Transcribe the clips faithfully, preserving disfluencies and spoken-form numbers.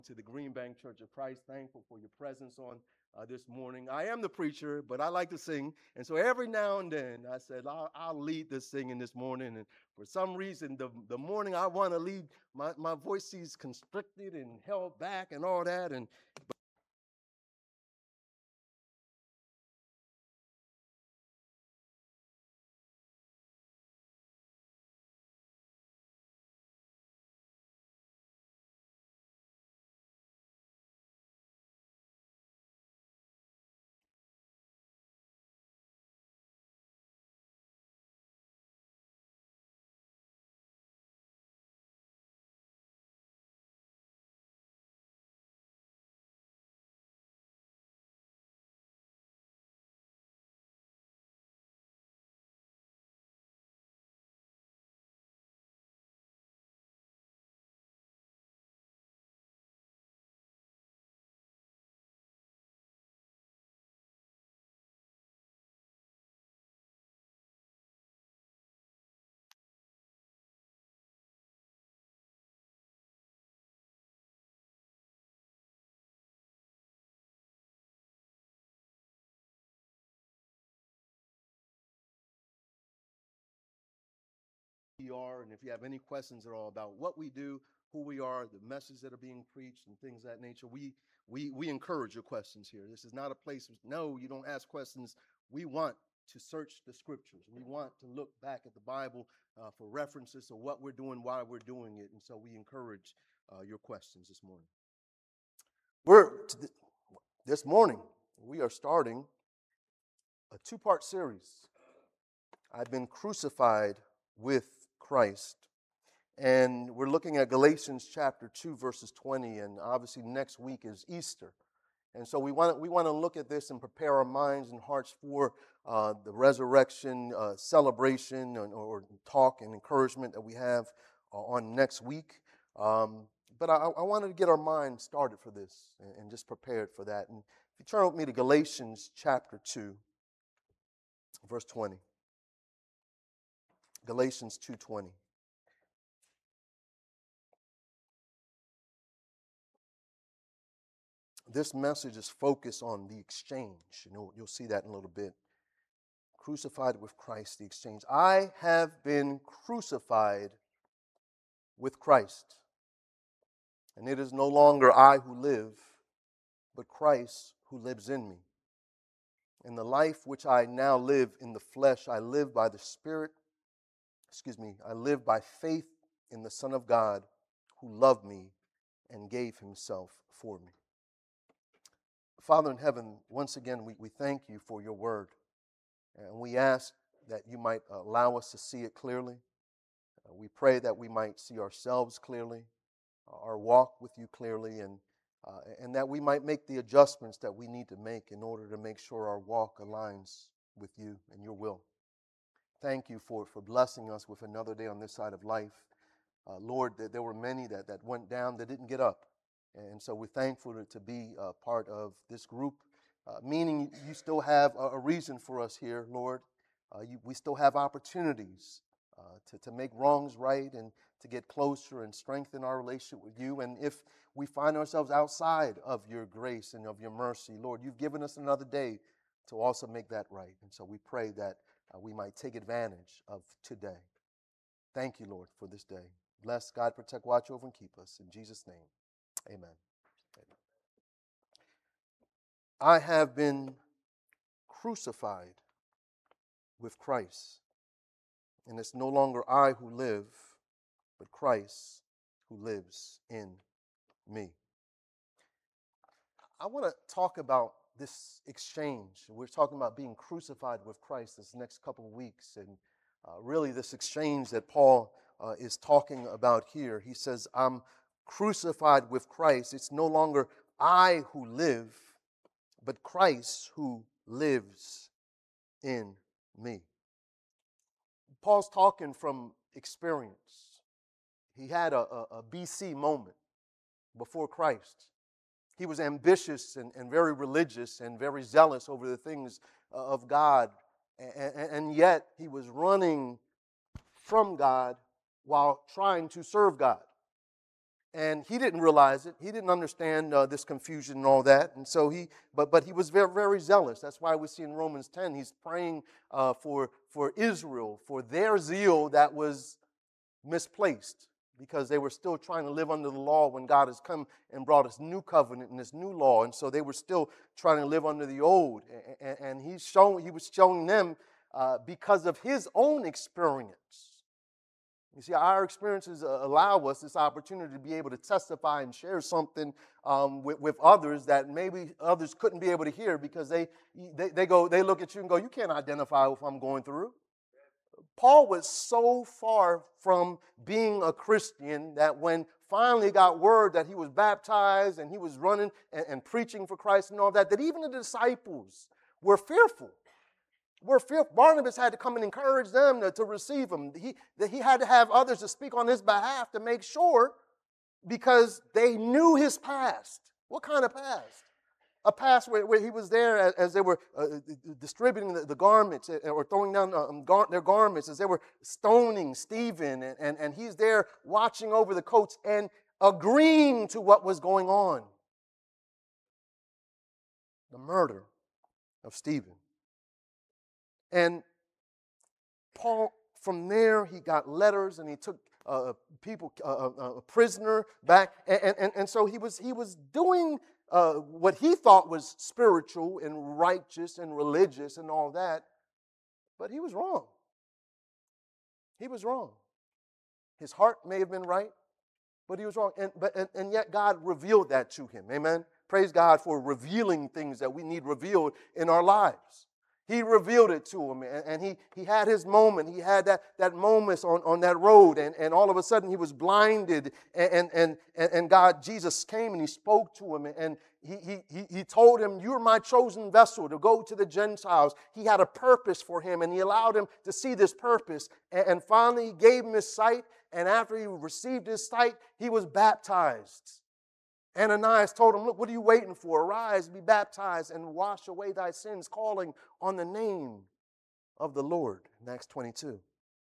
To the Green Bank Church of Christ. Thankful for your presence on uh, this morning. I am the preacher, but I like to sing. And so every now and then I said, I'll, I'll lead this singing this morning. And for some reason, the, the morning I want to lead, my, my voice seems constricted and held back and all that. And we are, and if you have any questions at all about what we do, who we are, the messages that are being preached, and things of that nature, we we we encourage your questions here. This is not a place. No, you don't ask questions. We want to search the scriptures. We want to look back at the Bible uh, for references to what we're doing, why we're doing it, and so we encourage uh, your questions this morning. We're this morning we are starting a two-part series. I've been crucified with Christ. And we're looking at Galatians chapter two, verses twenty, and obviously next week is Easter. And so we want, we want to look at this and prepare our minds and hearts for uh, the resurrection uh, celebration or, or talk and encouragement that we have uh, on next week. Um, but I, I wanted to get our minds started for this and, and just prepared for that. And if you turn with me to Galatians chapter two, verse twenty. Galatians two twenty. This message is focused on the exchange. You know, you'll see that in a little bit. Crucified with Christ, the exchange. I have been crucified with Christ. And it is no longer I who live, but Christ who lives in me. In the life which I now live in the flesh, I live by the Spirit. Excuse me, I live by faith in the Son of God who loved me and gave himself for me. Father in heaven, once again, we, we thank you for your word. And we ask that you might allow us to see it clearly. Uh, we pray that we might see ourselves clearly, uh, our walk with you clearly, and, uh, and that we might make the adjustments that we need to make in order to make sure our walk aligns with you and your will. Thank you for, for blessing us with another day on this side of life. Uh, Lord, that there were many that, that went down that didn't get up. And so we're thankful to, to be uh, part of this group, uh, meaning you still have a, a reason for us here, Lord. Uh, you, we still have opportunities uh, to, to make wrongs right and to get closer and strengthen our relationship with you. And if we find ourselves outside of your grace and of your mercy, Lord, you've given us another day to also make that right. And so we pray that uh, we might take advantage of today. Thank you, Lord, for this day. Bless God, protect, watch over, and keep us. In Jesus' name, amen. Amen. I have been crucified with Christ, and it's no longer I who live, but Christ who lives in me. I want to talk about this exchange. We're talking about being crucified with Christ this next couple of weeks, and uh, really this exchange that Paul uh, is talking about here. He says, I'm crucified with Christ. It's no longer I who live, but Christ who lives in me. Paul's talking from experience. He had a, a, a B C moment before Christ. He was ambitious and, and very religious and very zealous over the things uh, of God, and, and yet he was running from God while trying to serve God. And he didn't realize it. He didn't understand uh, this confusion and all that. And so he, but but he was very very zealous. That's why we see in Romans ten, he's praying uh, for for Israel, for their zeal that was misplaced, because they were still trying to live under the law when God has come and brought us new covenant and this new law, and so they were still trying to live under the old. And, and he's shown, he was showing them uh, because of his own experience. You see, our experiences allow us this opportunity to be able to testify and share something um, with, with others that maybe others couldn't be able to hear, because they, they they go they look at you and go, you can't identify with what I'm going through. Paul was so far from being a Christian that when finally got word that he was baptized and he was running and, and preaching for Christ and all that, that even the disciples were fearful. Were fearful. Barnabas had to come and encourage them to, to receive him. He, that he had to have others to speak on his behalf to make sure, because they knew his past. What kind of past? A past where, where he was there as, as they were uh, distributing the, the garments or throwing down um, gar- their garments, as they were stoning Stephen, and, and, and he's there watching over the coats and agreeing to what was going on. The murder of Stephen. And Paul, from there, he got letters and he took uh, people, uh, uh, a prisoner back. And, and, and so he was, he was doing uh, what he thought was spiritual and righteous and religious and all that. But he was wrong. He was wrong. His heart may have been right, but he was wrong. And, but, and, and yet God revealed that to him. Amen. Praise God for revealing things that we need revealed in our lives. He revealed it to him, and, and he, he had his moment. He had that, that moment on, on that road, and, and all of a sudden he was blinded, and, and, and, and God, Jesus came and he spoke to him, and he, he, he told him, you're my chosen vessel to go to the Gentiles. He had a purpose for him, and he allowed him to see this purpose, and, and finally he gave him his sight, and after he received his sight, he was baptized. Ananias told him, look, what are you waiting for? Arise, be baptized, and wash away thy sins, calling on the name of the Lord. In Acts twenty-two.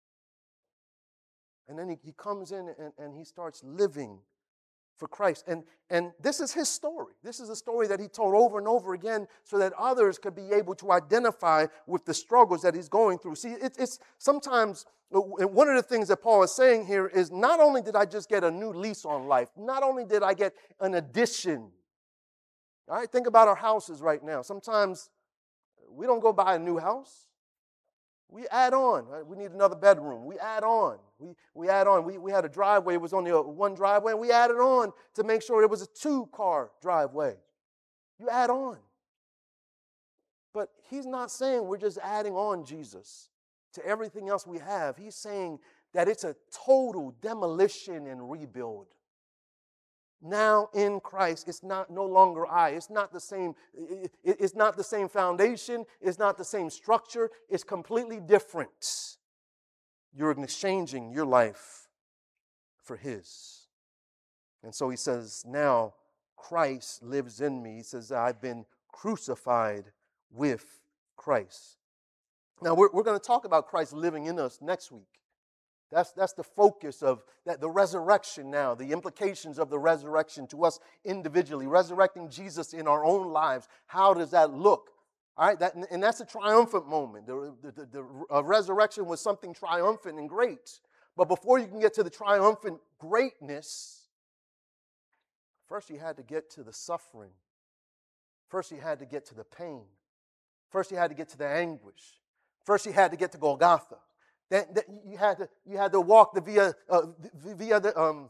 And then he, he comes in and, and he starts living for Christ. And, and this is his story. This is a story that he told over and over again so that others could be able to identify with the struggles that he's going through. See, it, it's sometimes, one of the things that Paul is saying here is, not only did I just get a new lease on life, not only did I get an addition. All right, think about our houses right now. Sometimes we don't go buy a new house. We add on. Right? We need another bedroom. We add on. We, we add on. We, we had a driveway. It was only a one driveway, and we added on to make sure it was a two-car driveway. You add on. But he's not saying we're just adding on Jesus to everything else we have. He's saying that it's a total demolition and rebuild. Now in Christ, it's not no longer I. It's not the same. It, it, it's not the same foundation. It's not the same structure. It's completely different. You're exchanging your life for His. And so he says, now Christ lives in me. He says, I've been crucified with Christ. Now we're, we're going to talk about Christ living in us next week. That's, that's the focus of that, the resurrection now, the implications of the resurrection to us individually, resurrecting Jesus in our own lives. How does that look? All right, that, and that's a triumphant moment. The, the, the, the uh, resurrection was something triumphant and great. But before you can get to the triumphant greatness, first you had to get to the suffering. First you had to get to the pain. First you had to get to the anguish. First you had to get to Golgotha. That, that you had to you had to walk the via uh, via the um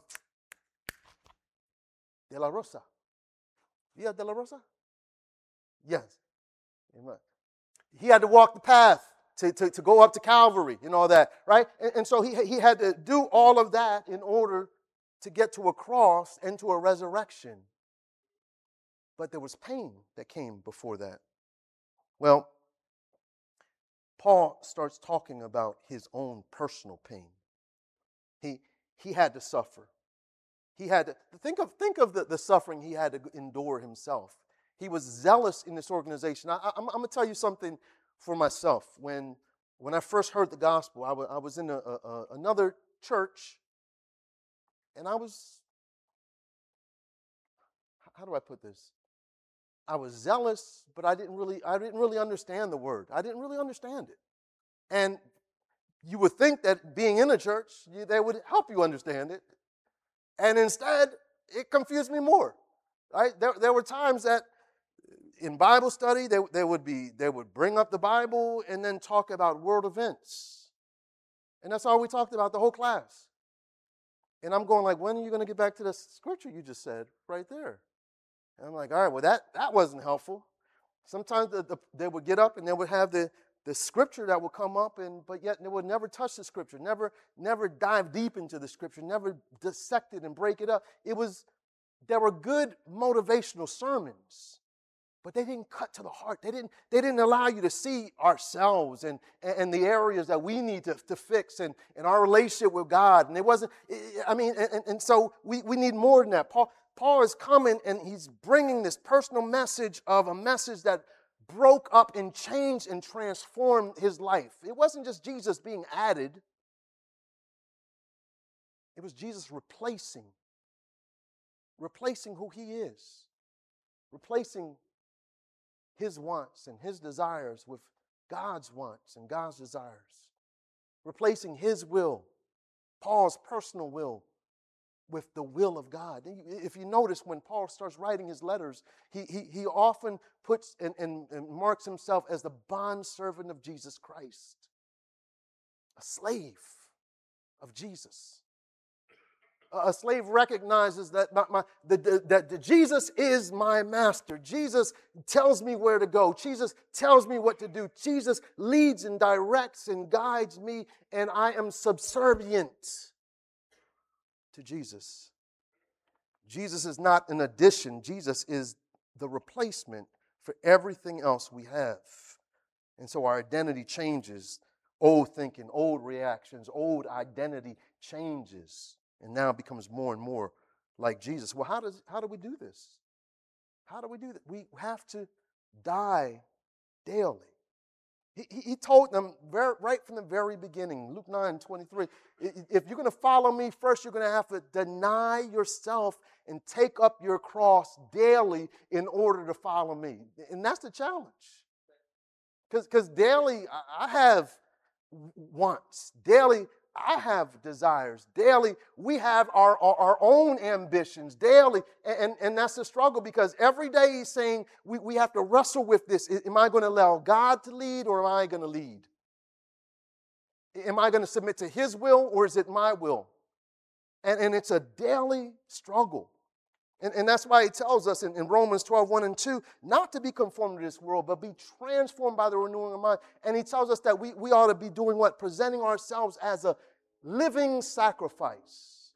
de la Rosa, via de la Rosa. Yes, amen. He had to walk the path to, to, to go up to Calvary and all that, right? And, and so he he had to do all of that in order to get to a cross and to a resurrection. But there was pain that came before that. Well, Paul starts talking about his own personal pain. He, he had to suffer. He had to think of, think of the, the suffering he had to endure himself. He was zealous in this organization. I, I, I'm, I'm going to tell you something for myself. When, when I first heard the gospel, I, w- I was in a, a, a, another church, and I was how do I put this? I was zealous, but I didn't really, I didn't really understand the word. I didn't really understand it. And you would think that being in a church, you, they would help you understand it. And instead, it confused me more. Right? There, there were times that in Bible study, they, they would be, they would bring up the Bible and then talk about world events. And that's all we talked about the whole class. And I'm going like, when are you going to get back to the scripture you just said right there? And I'm like, all right, well, that, that wasn't helpful. Sometimes the, the, they would get up and they would have the, the scripture that would come up, and but yet they would never touch the scripture, never, never dive deep into the scripture, never dissect it and break it up. It was, there were good motivational sermons, but they didn't cut to the heart. They didn't, they didn't allow you to see ourselves and, and the areas that we need to, to fix and, and our relationship with God. And it wasn't, I mean, and, and so we, we need more than that. Paul, Paul is coming and he's bringing this personal message of a message that broke up and changed and transformed his life. It wasn't just Jesus being added. It was Jesus replacing, replacing who he is, replacing his wants and his desires with God's wants and God's desires, replacing his will, Paul's personal will, with the will of God. If you notice, when Paul starts writing his letters, he, he, he often puts and, and, and marks himself as the bondservant of Jesus Christ, a slave of Jesus. A slave recognizes that, my, my, the, the, that the Jesus is my master. Jesus tells me where to go. Jesus tells me what to do. Jesus leads and directs and guides me, and I am subservient to Jesus. Jesus is not an addition. Jesus is the replacement for everything else we have. And so our identity changes. Old thinking, old reactions, old identity changes, and now becomes more and more like Jesus. Well, how does how do we do this? How do we do that? We have to die daily. He, he told them very, right from the very beginning, Luke nine twenty-three, if you're going to follow me, first you're going to have to deny yourself and take up your cross daily in order to follow me. And that's the challenge. Because daily I have wants. Daily I have desires. Daily, we have our, our, our own ambitions. Daily, and, and that's the struggle, because every day he's saying we, we have to wrestle with this. Am I going to allow God to lead, or am I going to lead? Am I going to submit to his will, or is it my will? And, and it's a daily struggle. And, and that's why he tells us in, in Romans twelve, one and two, not to be conformed to this world, but be transformed by the renewing of mind. And he tells us that we, we ought to be doing what? Presenting ourselves as a living sacrifice.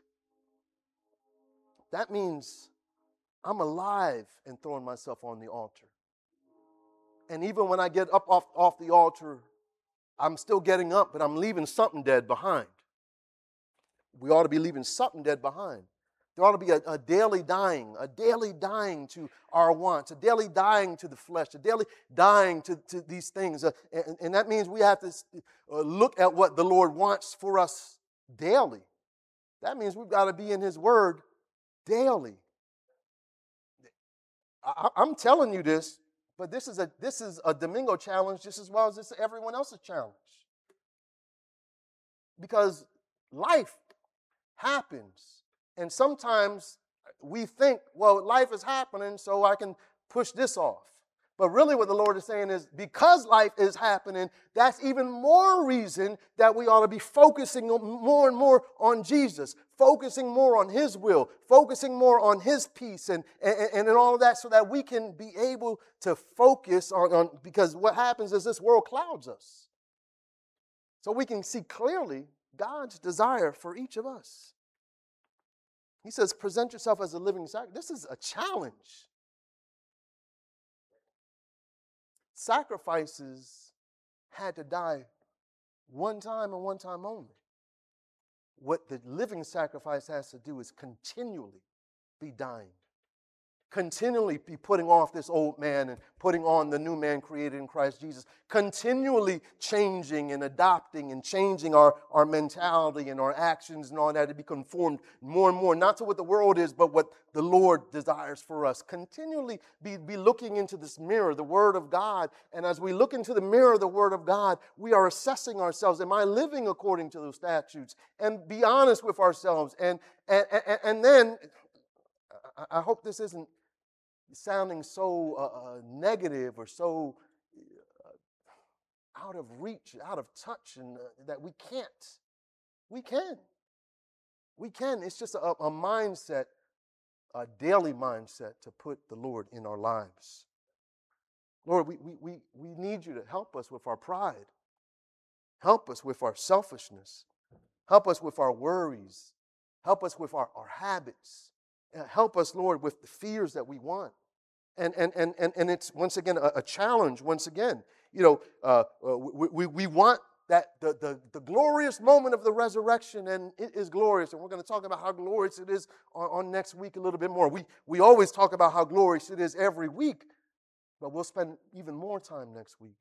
That means I'm alive and throwing myself on the altar. And even when I get up off, off the altar, I'm still getting up, but I'm leaving something dead behind. We ought to be leaving something dead behind. There ought to be a, a daily dying, a daily dying to our wants, a daily dying to the flesh, a daily dying to, to these things. Uh, and, and that means we have to uh, look at what the Lord wants for us daily. That means we've got to be in his word daily. I, I'm telling you this, but this is a this is a Domingo challenge just as well as this everyone else's challenge. Because life happens. And sometimes we think, well, life is happening, so I can push this off. But really what the Lord is saying is, because life is happening, that's even more reason that we ought to be focusing more and more on Jesus, focusing more on his will, focusing more on his peace and, and, and all of that, so that we can be able to focus on, on, because what happens is this world clouds us. So we can see clearly God's desire for each of us. He says, present yourself as a living sacrifice. This is a challenge. Sacrifices had to die one time and one time only. What the living sacrifice has to do is continually be dying. continually be putting off this old man and putting on the new man created in Christ Jesus, continually changing and adopting and changing our, our mentality and our actions and all that to be conformed more and more, not to what the world is, but what the Lord desires for us. Continually be, be looking into this mirror, the Word of God, and as we look into the mirror of the Word of God, we are assessing ourselves. Am I living according to those statutes? And be honest with ourselves. And, and, and, and then, I hope this isn't sounding so uh, uh, negative or so uh, out of reach, out of touch, and uh, that we can't. We can. We can. It's just a, a mindset, a daily mindset to put the Lord in our lives. Lord, we, we, we, we need you to help us with our pride. Help us with our selfishness. Help us with our worries. Help us with our, our habits. Help us, Lord, with the fears that we want. And, and, and, and, and it's, once again, a, a challenge, once again. You know, uh, uh, we, we, we want that the, the, the glorious moment of the resurrection, and it is glorious. And we're going to talk about how glorious it is on, on next week a little bit more. We, we always talk about how glorious it is every week, but we'll spend even more time next week.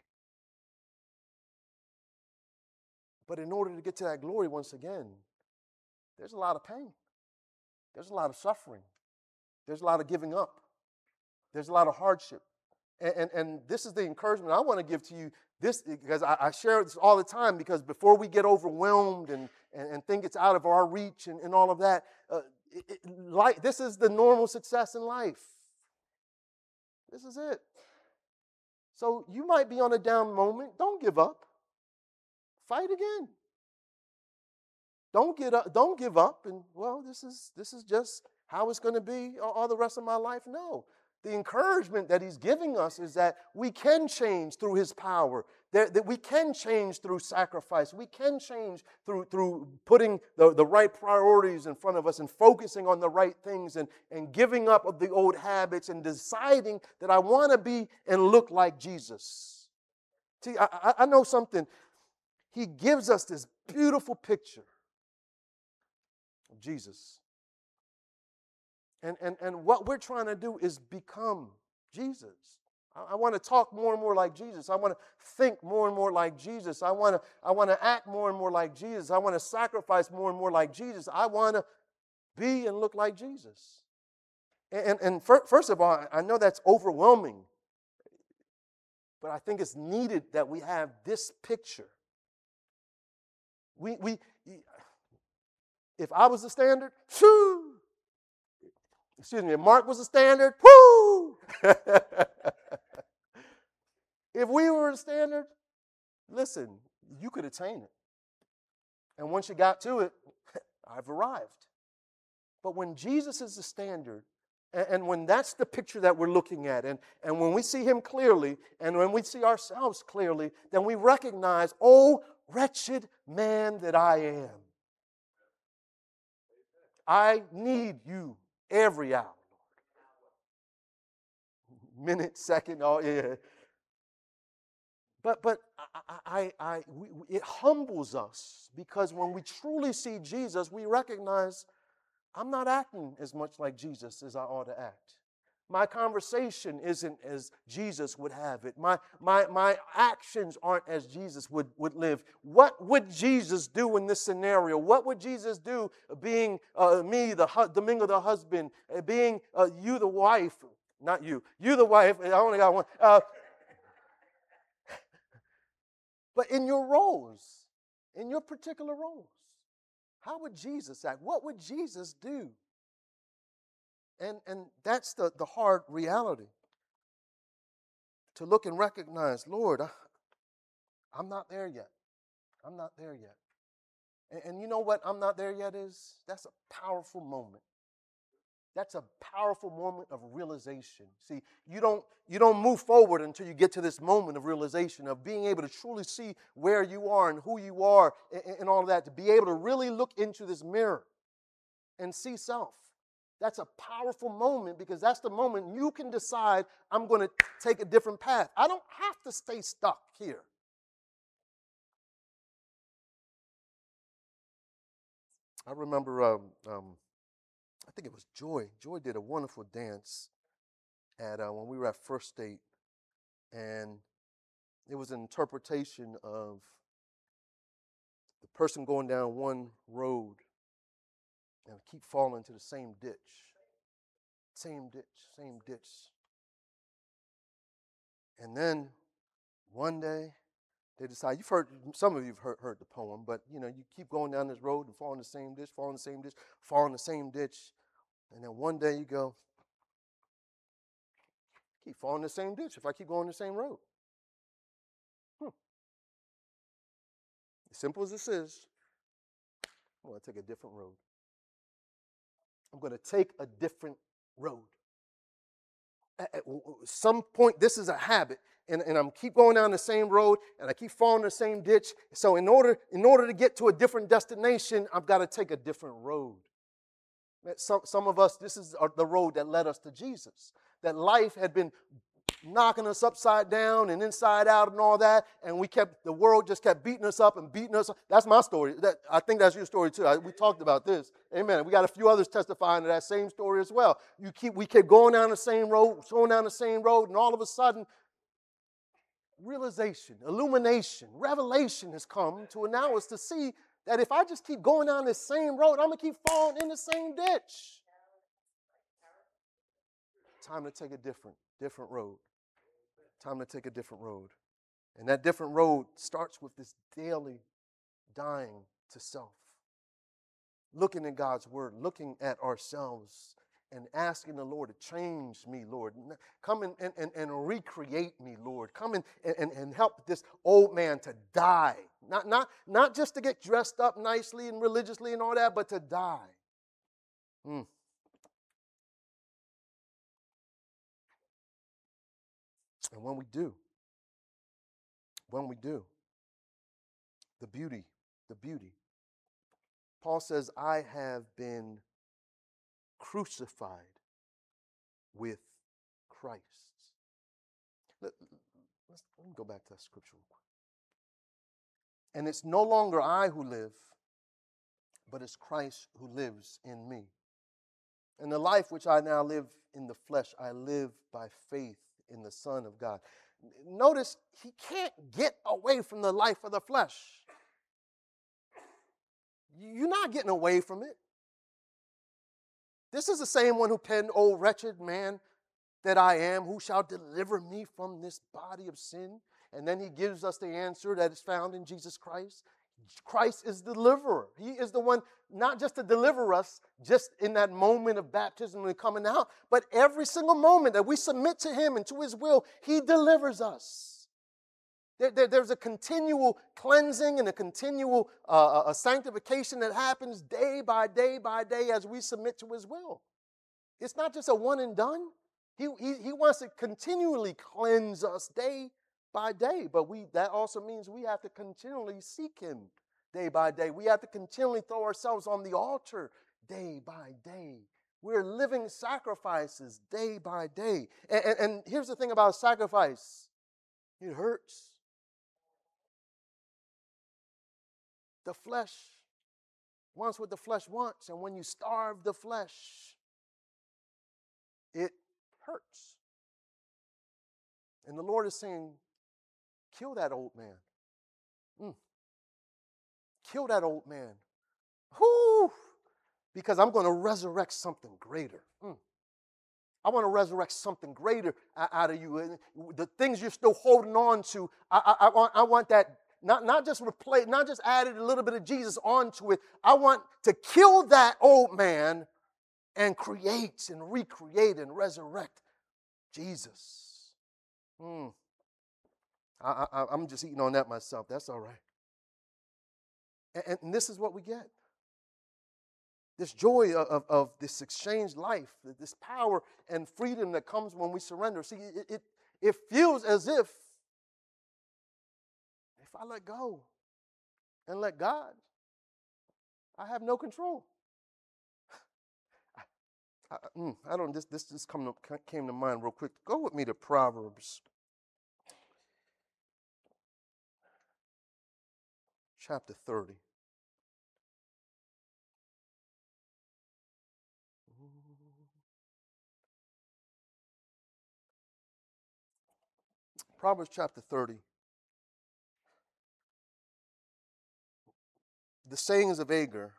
But in order to get to that glory, once again, there's a lot of pain. There's a lot of suffering. There's a lot of giving up. There's a lot of hardship. And, and, and this is the encouragement I want to give to you, this because I, I share this all the time, because before we get overwhelmed and, and, and think it's out of our reach and, and all of that, uh, it, it, like, this is the normal success in life. This is it. So you might be on a down moment. Don't give up. Fight again. Don't get up, don't give up and, well, this is this is just how it's going to be all, all the rest of my life. No. The encouragement that he's giving us is that we can change through his power, that, that we can change through sacrifice, we can change through, through putting the, the right priorities in front of us and focusing on the right things and, and giving up of the old habits and deciding that I want to be and look like Jesus. See, I, I know something. He gives us this beautiful picture of Jesus. And, and, and what we're trying to do is become Jesus. I, I want to talk more and more like Jesus. I want to think more and more like Jesus. I want to, I want to act more and more like Jesus. I want to sacrifice more and more like Jesus. I want to be and look like Jesus. And, and, and for, first of all, I know that's overwhelming, but I think it's needed that we have this picture. We, we, if I was the standard, shoo, excuse me, if Mark was the standard, whoo! If we were the standard, listen, you could attain it. And once you got to it, I've arrived. But when Jesus is the standard, and, and when that's the picture that we're looking at, and, and when we see him clearly, and when we see ourselves clearly, then we recognize, oh, wretched man that I am. I need you every hour, Lord. Minute, second, oh yeah. But but I, I, I we, it humbles us, because when we truly see Jesus, we recognize I'm not acting as much like Jesus as I ought to act. My conversation isn't as Jesus would have it. My, my, my actions aren't as Jesus would, would live. What would Jesus do in this scenario? What would Jesus do being uh, me, the Domingo the husband, uh, being uh, you the wife? Not you. You the wife. I only got one. Uh, but in your roles, in your particular roles, how would Jesus act? What would Jesus do? And, and that's the, the hard reality. To look and recognize, Lord, I, I'm not there yet. I'm not there yet. And, and you know what I'm not there yet is? That's a powerful moment. That's a powerful moment of realization. See, you don't, you don't move forward until you get to this moment of realization, of being able to truly see where you are and who you are and, and all of that, to be able to really look into this mirror and see self. That's a powerful moment, because that's the moment you can decide, I'm going to take a different path. I don't have to stay stuck here. I remember, um, um, I think it was Joy. Joy did a wonderful dance at uh, when we were at First State, and it was an interpretation of the person going down one road and keep falling into the same ditch, same ditch, same ditch. And then one day they decide, you've heard, some of you have heard, heard the poem, but you know, you keep going down this road and fall in the same ditch, fall in the same ditch, fall in the same ditch. And then one day you go, keep falling in the same ditch if I keep going the same road. Hmm. As simple as this is, I'm going to take a different road. I'm going to take a different road. At some point, this is a habit, and, and I'm keep going down the same road, and I keep falling in the same ditch. So in order, in order to get to a different destination, I've got to take a different road. Some, some of us, this is the road that led us to Jesus. That life had been knocking us upside down and inside out and all that, and we kept, the world just kept beating us up and beating us up. That's my story. That, I think that's your story too. I, we talked about this. Amen. We got a few others testifying to that same story as well. You keep, we kept going down the same road, going down the same road, and all of a sudden, realization, illumination, revelation has come to allow us to see that if I just keep going down this same road, I'm going to keep falling in the same ditch. Time to take a different, different road. Time to take a different road. And that different road starts with this daily dying to self. Looking at God's word, looking at ourselves, and asking the Lord to change me, Lord. Come and, and, and recreate me, Lord. Come and, and, and help this old man to die. Not, not, not just to get dressed up nicely and religiously and all that, but to die. Mm. And when we do, when we do, the beauty, the beauty. Paul says, I have been crucified with Christ. Let, let's, let me go back to that scripture real quick. And it's no longer I who live, but it's Christ who lives in me. And the life which I now live in the flesh, I live by faith in the Son of God. Notice he can't get away from the life of the flesh. You're not getting away from it. This is the same one who penned, O wretched man that I am, who shall deliver me from this body of sin? And then he gives us the answer that is found in Jesus Christ. Christ is the deliverer. He is the one not just to deliver us just in that moment of baptism and coming out, but every single moment that we submit to him and to his will, he delivers us. There, there, there's a continual cleansing and a continual uh, a sanctification that happens day by day by day as we submit to his will. It's not just a one and done. He, he, he wants to continually cleanse us day by day, but we that also means we have to continually seek him day by day. We have to continually throw ourselves on the altar day by day. We're living sacrifices day by day. And, and, and here's the thing about sacrifice. It hurts. The flesh wants what the flesh wants, and when you starve the flesh, it hurts. And the Lord is saying, kill that old man. Mm. Kill that old man. Whoo! Because I'm going to resurrect something greater. Mm. I want to resurrect something greater out of you. The things you're still holding on to, I, I, I, want, I want that not, not just replace, not just added a little bit of Jesus onto it. I want to kill that old man and create and recreate and resurrect Jesus. Mm. I, I, I'm just eating on that myself. That's all right. And, and this is what we get. This joy of, of, of this exchanged life, this power and freedom that comes when we surrender. See, it, it, it feels as if, if I let go and let God, I have no control. I, I, mm, I don't, this, this just come to, came to mind real quick. Go with me to Proverbs chapter thirty. Proverbs chapter thirty. The sayings of Agur,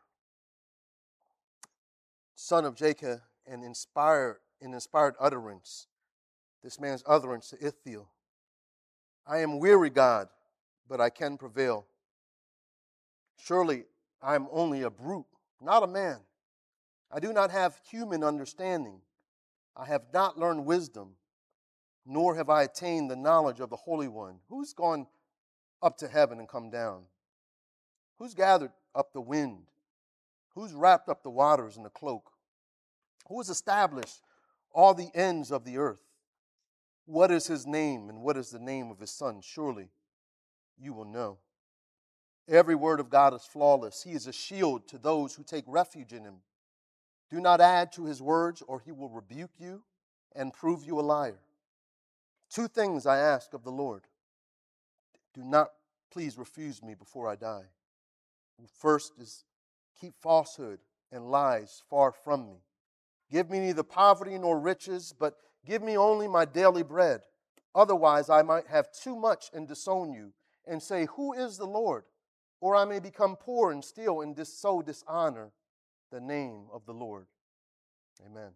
son of Jacob, and inspired in inspired utterance. This man's utterance to Ithiel. I am weary, God, but I can prevail. Surely I am only a brute, not a man. I do not have human understanding. I have not learned wisdom, nor have I attained the knowledge of the Holy One. Who's gone up to heaven and come down? Who's gathered up the wind? Who's wrapped up the waters in a cloak? Who has established all the ends of the earth? What is his name, and what is the name of his son? Surely you will know. Every word of God is flawless. He is a shield to those who take refuge in him. Do not add to his words, or he will rebuke you and prove you a liar. Two things I ask of the Lord. Do not please refuse me before I die. First is keep falsehood and lies far from me. Give me neither poverty nor riches, but give me only my daily bread. Otherwise I might have too much and disown you, and say, who is the Lord? Or I may become poor and steal and dis- so dishonor the name of the Lord. Amen.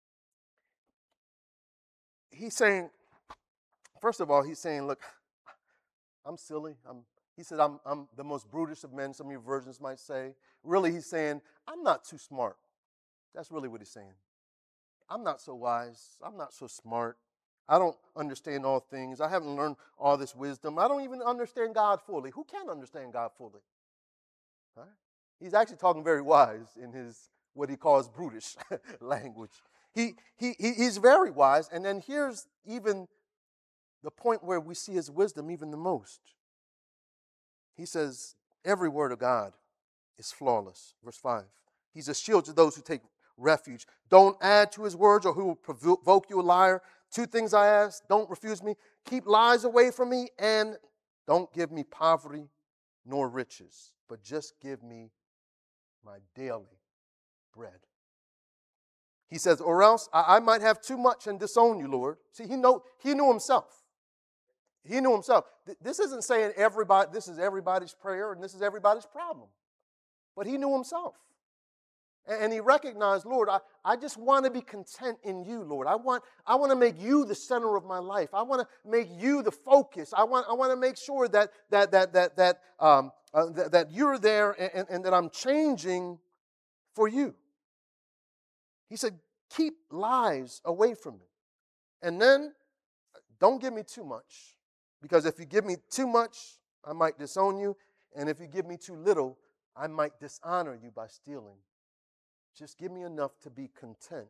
He's saying, first of all, he's saying, look, I'm silly. I'm, he said, I'm, I'm the most brutish of men, some of your versions might say. Really, he's saying, I'm not too smart. That's really what he's saying. I'm not so wise. I'm not so smart. I don't understand all things. I haven't learned all this wisdom. I don't even understand God fully. Who can understand God fully? Right? He's actually talking very wise in his, what he calls brutish language. He, he, he He's very wise. And then here's even the point where we see his wisdom even the most. He says, every word of God is flawless. Verse five. He's a shield to those who take refuge. Don't add to his words, or who will provoke you a liar. Two things I ask. Don't refuse me. Keep lies away from me, and don't give me poverty nor riches, but just give me my daily bread. He says, or else I, I might have too much and disown you, Lord. See, he know he knew himself. He knew himself. This isn't saying everybody, this is everybody's prayer and this is everybody's problem. But he knew himself. And he recognized, Lord, I, I just want to be content in you, Lord. I want, I want to make you the center of my life. I want to make you the focus. I want, I want to make sure that that that that that um, uh, that, that you're there and, and that I'm changing for you. He said, keep lies away from me. And then don't give me too much. Because if you give me too much, I might disown you. And if you give me too little, I might dishonor you by stealing. Just give me enough to be content.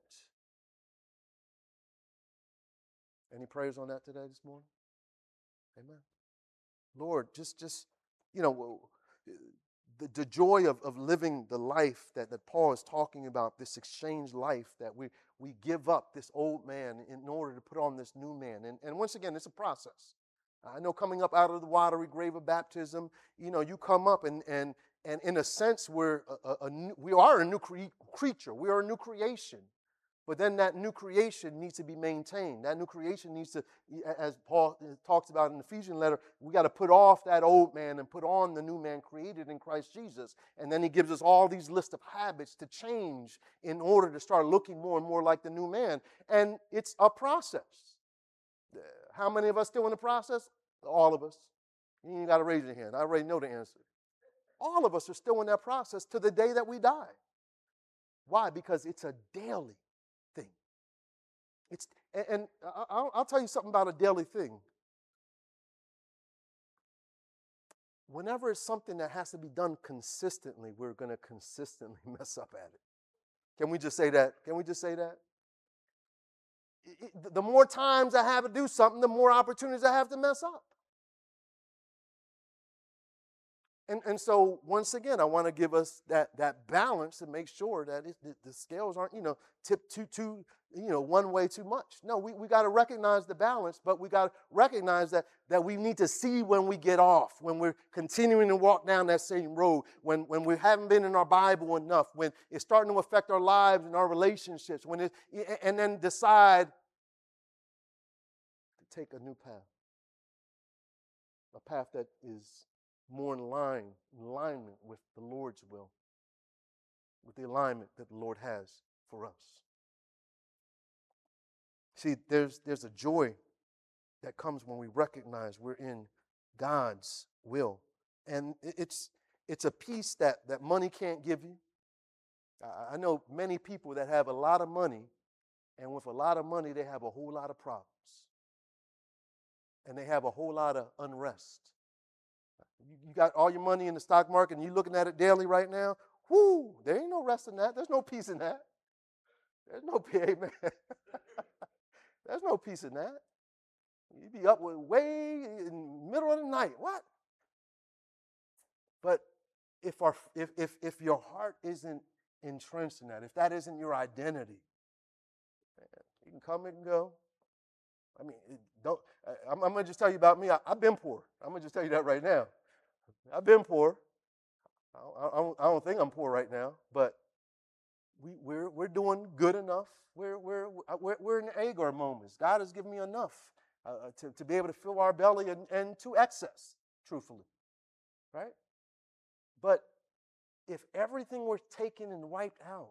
Any prayers on that today, this morning? Amen. Lord, just, just you know, the, the joy of, of living the life that, that Paul is talking about, this exchange life that we, we give up this old man in order to put on this new man. And, and once again, it's a process. I know coming up out of the watery grave of baptism, you know, you come up and and and in a sense we're a, a, a new, we are a new cre- creature. We are a new creation. But then that new creation needs to be maintained. That new creation needs to, as Paul talks about in the Ephesians letter, we got to put off that old man and put on the new man created in Christ Jesus. And then he gives us all these lists of habits to change in order to start looking more and more like the new man. And it's a process. How many of us still in the process? All of us. You ain't got to raise your hand. I already know the answer. All of us are still in that process to the day that we die. Why? Because it's a daily thing. It's and, and I'll, I'll tell you something about a daily thing. Whenever it's something that has to be done consistently, we're going to consistently mess up at it. Can we just say that? Can we just say that? It, it, the more times I have to do something, the more opportunities I have to mess up. And, and so, once again, I want to give us that, that balance to make sure that it, the, the scales aren't, you know, tipped too, too, you know, one way too much. No, we, we got to recognize the balance, but we got to recognize that, that we need to see when we get off, when we're continuing to walk down that same road, when, when we haven't been in our Bible enough, when it's starting to affect our lives and our relationships, when it, and then decide to take a new path. a path that is more in line, in alignment with the Lord's will, with the alignment that the Lord has for us. See, there's, there's a joy that comes when we recognize we're in God's will. And it's, it's a peace that, that money can't give you. I know many people that have a lot of money, and with a lot of money, they have a whole lot of problems. And they have a whole lot of unrest. You got all your money in the stock market, and you're looking at it daily right now. Whoo, there ain't no rest in that. There's no peace in that. There's no peace, amen. There's no peace in that. You'd be up way in the middle of the night. What? But if our if if if your heart isn't entrenched in that, if that isn't your identity, you can come and go. I mean, don't. I'm, I'm gonna just tell you about me. I, I've been poor. I'm gonna just tell you that right now. I've been poor. I, I, don't, I don't think I'm poor right now, but we we're we're doing good enough. We're we're we're, we're in the Agar moments. God has given me enough uh, to to be able to fill our belly and, and to excess, truthfully, right? But if everything were taken and wiped out,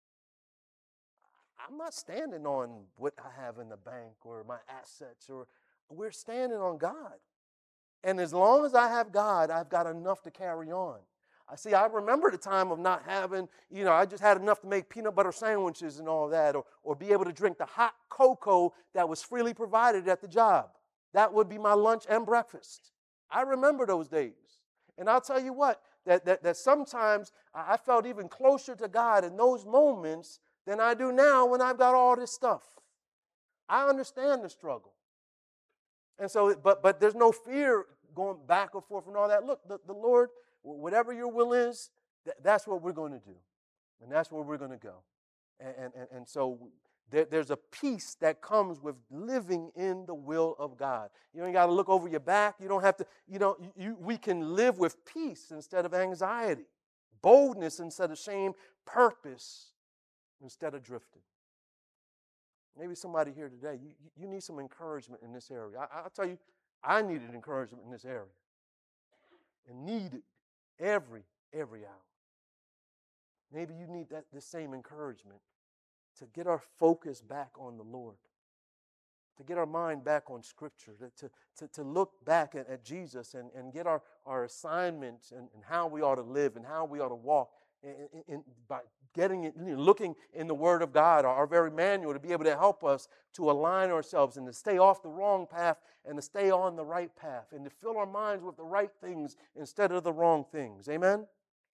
I'm not standing on what I have in the bank or my assets, or we're standing on God. And as long as I have God, I've got enough to carry on. I see, I remember the time of not having, you know, I just had enough to make peanut butter sandwiches and all that, or, or be able to drink the hot cocoa that was freely provided at the job. That would be my lunch and breakfast. I remember those days. And I'll tell you what, that, that, that sometimes I felt even closer to God in those moments than I do now when I've got all this stuff. I understand the struggle. And so, but but there's no fear going back and forth and all that. Look, the, the Lord, whatever your will is, th- that's what we're going to do. And that's where we're going to go. And, and, and so there, there's a peace that comes with living in the will of God. You ain't got to look over your back. You don't have to, you know, you, we can live with peace instead of anxiety, boldness instead of shame, purpose instead of drifting. Maybe somebody here today, you, you need some encouragement in this area. I, I'll tell you, I needed encouragement in this area. And need it every, every hour. Maybe you need that the same encouragement to get our focus back on the Lord, to get our mind back on Scripture, to, to, to look back at, at Jesus and, and get our, our assignments and, and how we ought to live and how we ought to walk. In, in, by getting it, you know, looking in the Word of God, our, our very manual, to be able to help us to align ourselves and to stay off the wrong path and to stay on the right path and to fill our minds with the right things instead of the wrong things. Amen?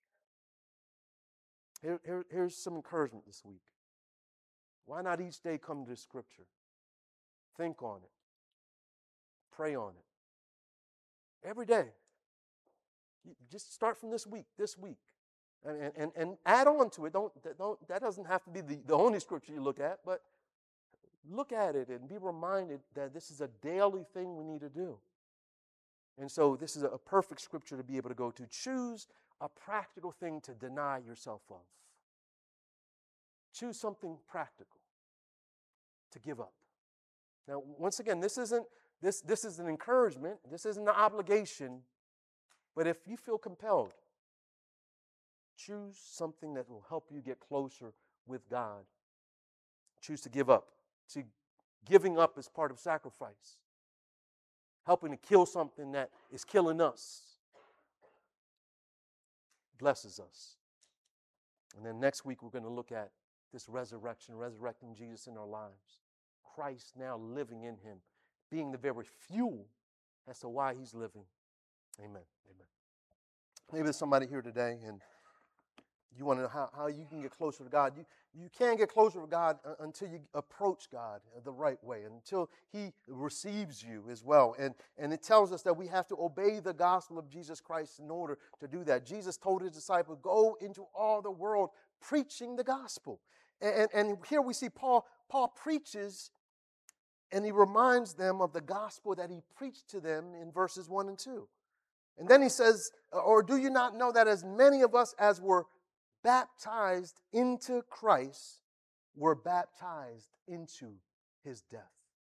Here, here, here's some encouragement this week. Why not each day come to the Scripture? Think on it. Pray on it. Every day. You just start from this week, this week. And, and, and add on to it. Don't, don't, that doesn't have to be the, the only scripture you look at, but look at it and be reminded that this is a daily thing we need to do. And so this is a perfect scripture to be able to go to. Choose a practical thing to deny yourself of. Choose something practical to give up. Now, once again, this isn't this, this is an encouragement. This isn't an obligation. But if you feel compelled, choose something that will help you get closer with God. Choose to give up. See, giving up is part of sacrifice. Helping to kill something that is killing us blesses us. And then next week we're going to look at this resurrection, resurrecting Jesus in our lives. Christ now living in him, being the very fuel as to why he's living. Amen. Amen. Maybe there's somebody here today and you want to know how, how you can get closer to God. You, you can't get closer to God until you approach God the right way, until he receives you as well. And, and it tells us that we have to obey the gospel of Jesus Christ in order to do that. Jesus told his disciples, go into all the world preaching the gospel. And, and, and here we see Paul, Paul preaches and he reminds them of the gospel that he preached to them in verses one and two. And then he says, or do you not know that as many of us as were baptized into Christ were baptized into his death?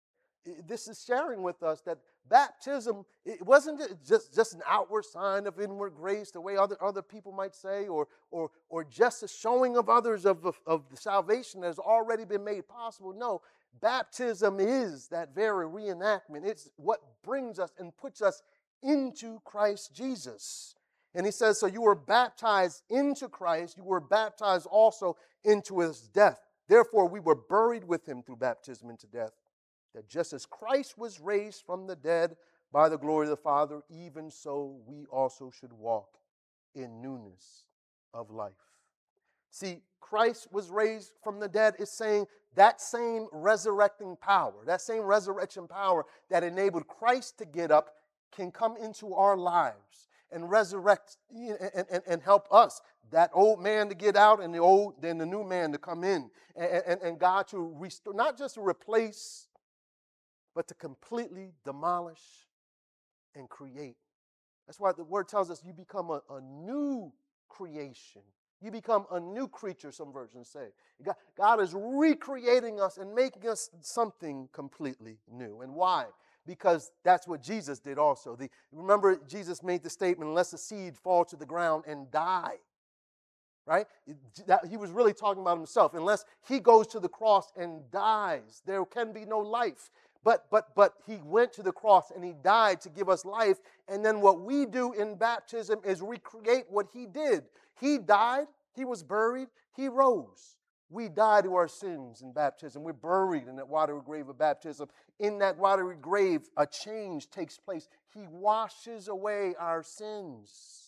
this is sharing with us that baptism, it wasn't just, just an outward sign of inward grace, the way other, other people might say, or, or, or just a showing of others of, of, of the salvation that has already been made possible. No, baptism is that very reenactment. It's what brings us and puts us into Christ Jesus. And he says, so you were baptized into Christ, you were baptized also into his death. Therefore, we were buried with him through baptism into death, that just as Christ was raised from the dead by the glory of the Father, even so we also should walk in newness of life. See, Christ was raised from the dead is saying that same resurrecting power, that same resurrection power that enabled Christ to get up can come into our lives and resurrect and, and, and help us, that old man to get out and the old, then the new man to come in. And, and, and God to restore, not just to replace, but to completely demolish and create. That's why the word tells us you become a, a new creation. You become a new creature, some versions say. God, God is recreating us and making us something completely new. And why? Because that's what Jesus did also. The, remember, Jesus made the statement, unless a seed fall to the ground and die. Right? That, he was really talking about himself. Unless he goes to the cross and dies, there can be no life. But, but, but he went to the cross and he died to give us life. And then what we do in baptism is recreate what he did. He died, he was buried, he rose. We die to our sins in baptism. We're buried in that watery grave of baptism. In that watery grave, a change takes place. He washes away our sins.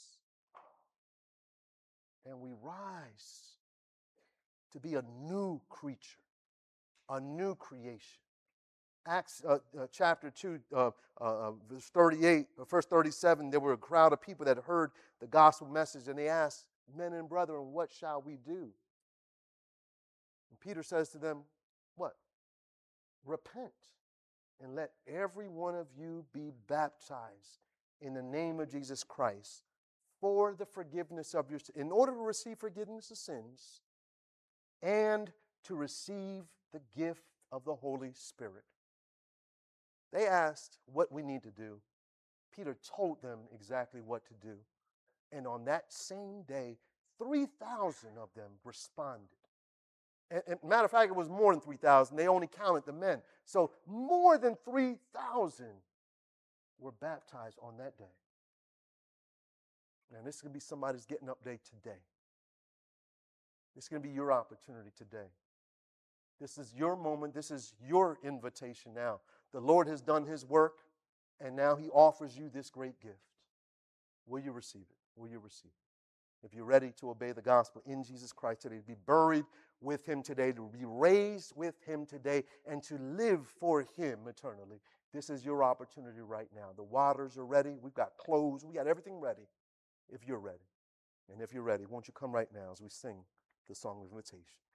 And we rise to be a new creature, a new creation. Acts uh, uh, chapter two, uh, uh, verse thirty-eight, uh, verse thirty-seven, there were a crowd of people that heard the gospel message, and they asked, men and brethren, what shall we do? And Peter says to them, what? Repent, and let every one of you be baptized in the name of Jesus Christ for the forgiveness of your sins, in order to receive forgiveness of sins and to receive the gift of the Holy Spirit. They asked what we need to do. Peter told them exactly what to do. And on that same day, three thousand of them responded. And, and matter of fact, it was more than three thousand. They only counted the men. So more than three thousand were baptized on that day. And this is going to be somebody's getting up day today. This is going to be your opportunity today. This is your moment. This is your invitation now. The Lord has done his work, and now he offers you this great gift. Will you receive it? Will you receive it? If you're ready to obey the gospel in Jesus Christ today, to be buried with him today, to be raised with him today, and to live for him eternally, this is your opportunity right now. The waters are ready. We've got clothes. We got everything ready if you're ready. And if you're ready, won't you come right now as we sing the song of invitation?